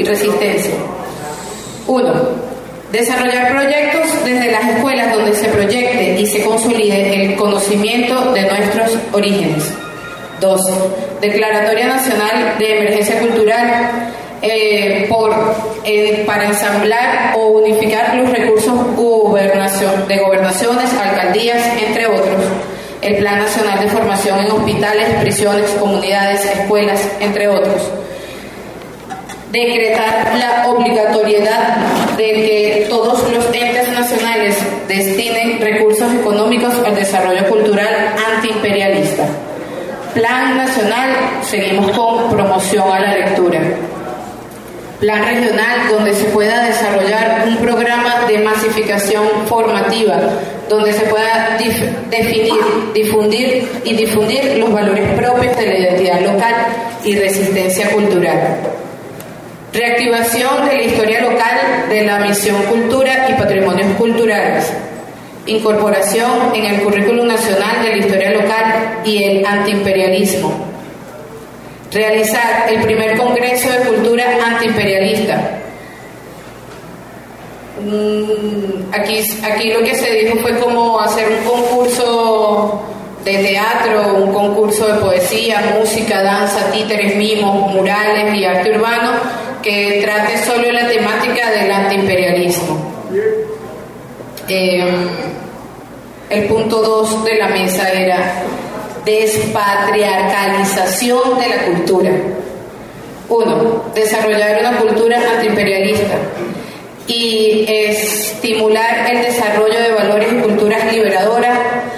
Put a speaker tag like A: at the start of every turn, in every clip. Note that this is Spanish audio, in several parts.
A: y resistencia. 1. Desarrollar proyectos desde las escuelas donde se proyecte y se consolide el conocimiento de nuestros orígenes. 2. Declaratoria Nacional de Emergencia Cultural para ensamblar o unificar los recursos de gobernaciones, alcaldías, entre otros. El Plan Nacional de Formación en hospitales, prisiones, comunidades, escuelas, entre otros. Decretar la obligatoriedad de que todos los entes nacionales destinen recursos económicos al desarrollo cultural antiimperialista. Plan nacional, seguimos con promoción a la lectura. Plan regional, donde se pueda desarrollar un programa de masificación formativa, donde se pueda difundir los valores propios de la identidad local y resistencia cultural. Reactivación de la historia local de la misión Cultura y Patrimonios Culturales. Incorporación en el currículum nacional de la historia local y el antiimperialismo. Realizar el primer Congreso de Cultura Antiimperialista. Aquí lo que se dijo fue como hacer un concurso de teatro, un concurso de poesía, música, danza, títeres, mimos, murales y arte urbano que trate solo la temática del antiimperialismo. El punto 2 de la mesa era despatriarcalización de la cultura. 1. Desarrollar una cultura antiimperialista y estimular el desarrollo de valores y culturas liberadoras,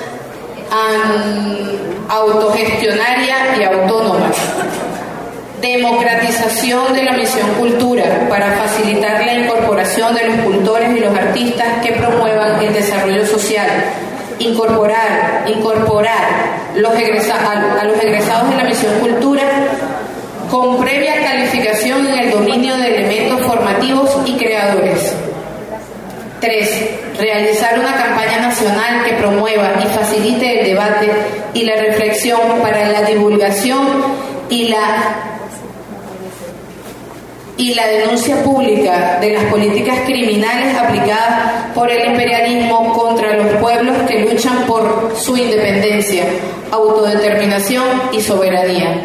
A: autogestionaria y autónoma. Democratización de la misión Cultura para facilitar la incorporación de los cultores y los artistas que promuevan el desarrollo social. Incorporar a los egresados de la misión Cultura con previa calificación en el dominio de elementos formativos y creadores. 3. Realizar una campaña nacional que promueva y facilite el debate y la reflexión para la divulgación y la denuncia pública de las políticas criminales aplicadas por el imperialismo contra los pueblos que luchan por su independencia, autodeterminación y soberanía.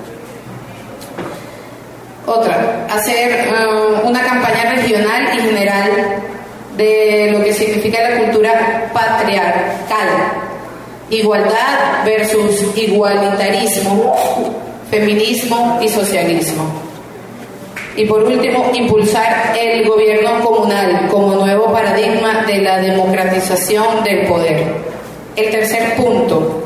A: Otra, hacer una campaña regional y general de lo que significa la cultura patriarcal. Igualdad versus igualitarismo, feminismo y socialismo. Y por último, impulsar el gobierno comunal como nuevo paradigma de la democratización del poder. El tercer punto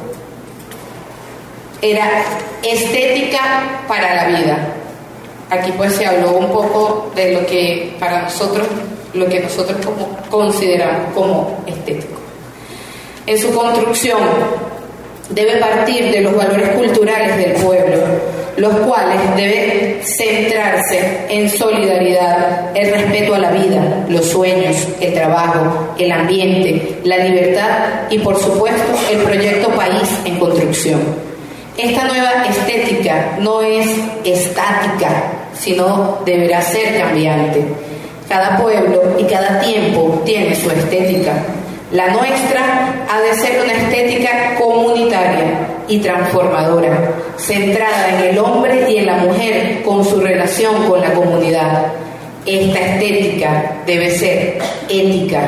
A: era estética para la vida. Aquí pues se habló un poco de lo que para nosotros, consideramos como estético. En su construcción debe partir de los valores culturales del pueblo, los cuales deben centrarse en solidaridad, el respeto a la vida, los sueños, el trabajo, el ambiente, la libertad y, por supuesto, el proyecto país en construcción. Esta nueva estética no es estática, sino deberá ser cambiante. Cada pueblo y cada tiempo tiene su estética. La nuestra ha de ser una estética comunitaria y transformadora, centrada en el hombre y en la mujer con su relación con la comunidad. Esta estética debe ser ética.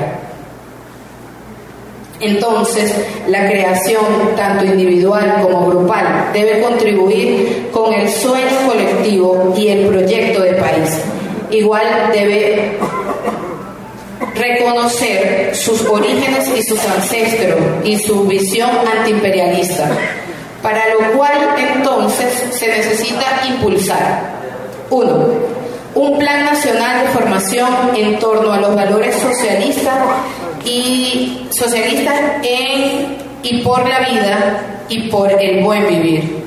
A: Entonces, la creación, tanto individual como grupal, debe contribuir con el sueño colectivo y el proyecto de país. Igual debe reconocer sus orígenes y sus ancestros y su visión antiimperialista, para lo cual entonces se necesita impulsar 1. Un plan nacional de formación en torno a los valores socialistas y por la vida y por el buen vivir.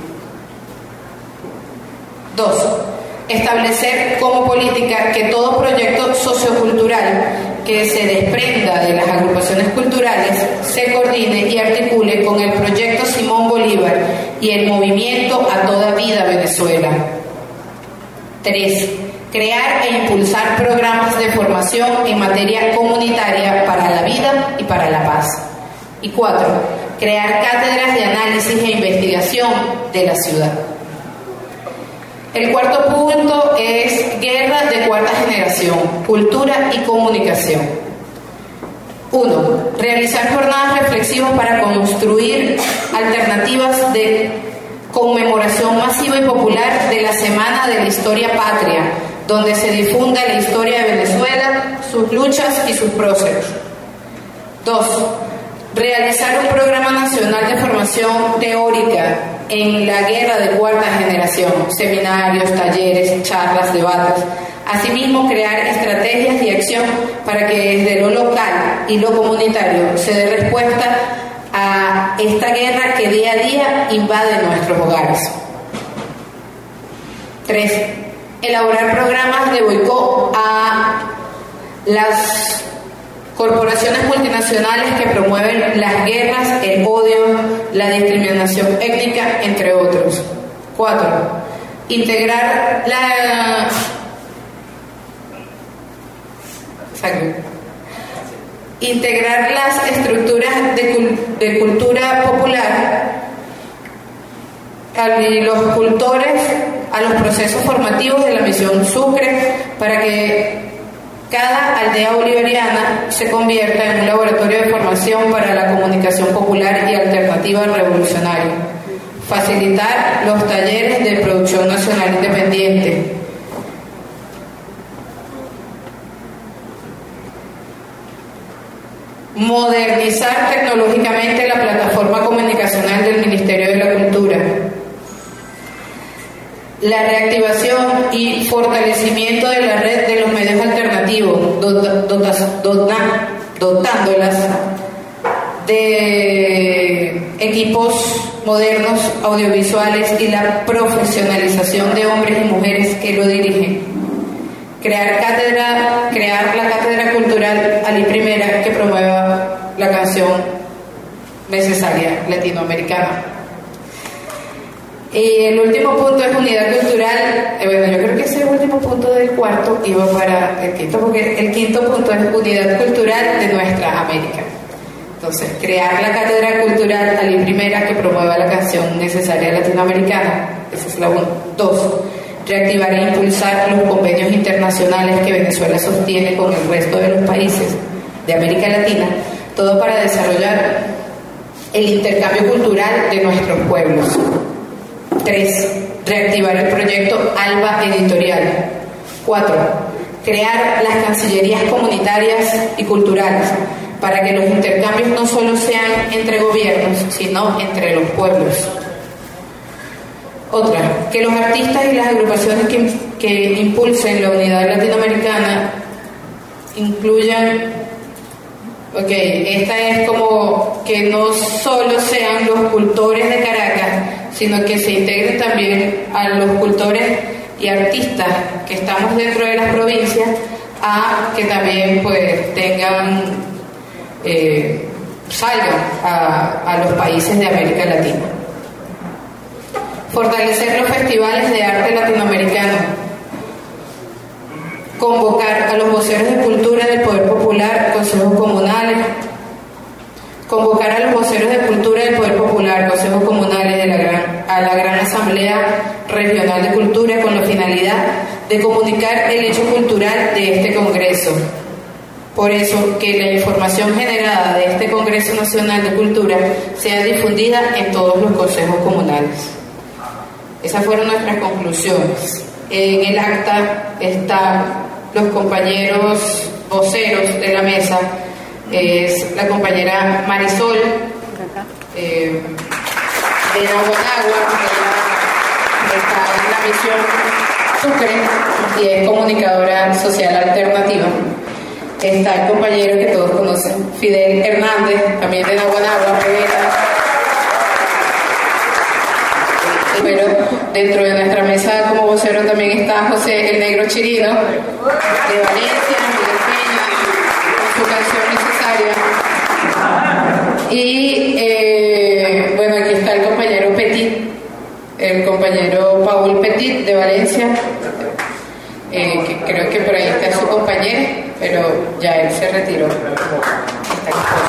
A: 2. Establecer como política que todo proyecto sociocultural que se desprenda de las agrupaciones culturales se coordine y articule con el proyecto Simón Bolívar y el movimiento A Toda Vida Venezuela. 3. Crear e impulsar programas de formación en materia comunitaria para la vida y para la paz. Y 4. Crear cátedras de análisis e investigación de la ciudad. El cuarto punto es guerra de cuarta generación, cultura y comunicación. 1. Realizar jornadas reflexivas para construir alternativas de conmemoración masiva y popular de la Semana de la Historia Patria, donde se difunda la historia de Venezuela, sus luchas y sus próceres. 2. Realizar un programa nacional de formación teórica en la guerra de cuarta generación, seminarios, talleres, charlas, debates. Asimismo, crear estrategias de acción para que desde lo local y lo comunitario se dé respuesta a esta guerra que día a día invade nuestros hogares. 3. Elaborar programas de boicot a las corporaciones multinacionales que promueven las guerras, el odio, la discriminación étnica, entre otros. 4. Integrar las estructuras de cultura popular y los cultores a los procesos formativos de la misión Sucre para que cada aldea bolivariana se convierta en un laboratorio de formación para la comunicación popular y alternativa revolucionaria. Facilitar los talleres de producción nacional independiente. Modernizar tecnológicamente la plataforma comunicacional del Ministerio de la Cultura. La reactivación y fortalecimiento de la red de los medios alternativos, dotándolas de equipos modernos audiovisuales y la profesionalización de hombres y mujeres que lo dirigen. Crear la cátedra cultural Ali Primera que promueva la canción necesaria latinoamericana. Y el último punto es unidad cultural. Bueno, yo creo que ese último punto del cuarto iba para el quinto, porque el quinto punto es unidad cultural de nuestra América. Entonces, crear la cátedra cultural Ali Primera que promueva la canción necesaria latinoamericana. Esa es la 1. 2. Reactivar e impulsar los convenios internacionales que Venezuela sostiene con el resto de los países de América Latina, todo para desarrollar el intercambio cultural de nuestros pueblos. 3. Reactivar el proyecto ALBA Editorial. 4. Crear las cancillerías comunitarias y culturales para que los intercambios no solo sean entre gobiernos, sino entre los pueblos. Otra, que los artistas y las agrupaciones que impulsen la unidad latinoamericana incluyan, esta es como que no solo sean los cultores de Caracas, sino que se integren también a los cultores y artistas que estamos dentro de las provincias, a que también pues tengan, salgan a los países de América Latina. Fortalecer los festivales de arte latinoamericano. Convocar a los voceros de cultura del Poder Popular, consejos comunales. Convocar a los voceros de cultura del Poder Popular, consejos comunales a la Gran Asamblea Regional de Cultura con la finalidad de comunicar el hecho cultural de este Congreso. Por eso, que la información generada de este Congreso Nacional de Cultura sea difundida en todos los consejos comunales. Esas fueron nuestras conclusiones. En el acta están los compañeros voceros de la mesa. Es la compañera Marisol de Naguanagua, que está en la misión Sucre y es comunicadora social alternativa. Está el compañero que todos conocen, Fidel Hernández, también de Naguanagua, pero dentro de nuestra mesa como vocero también está José el Negro Chirino de Valencia, Miguel Peña, con su canción necesaria. Y bueno, aquí está el compañero Petit, el compañero Paul Petit de Valencia. que creo que por ahí está su compañero, pero ya él se retiró. Está aquí.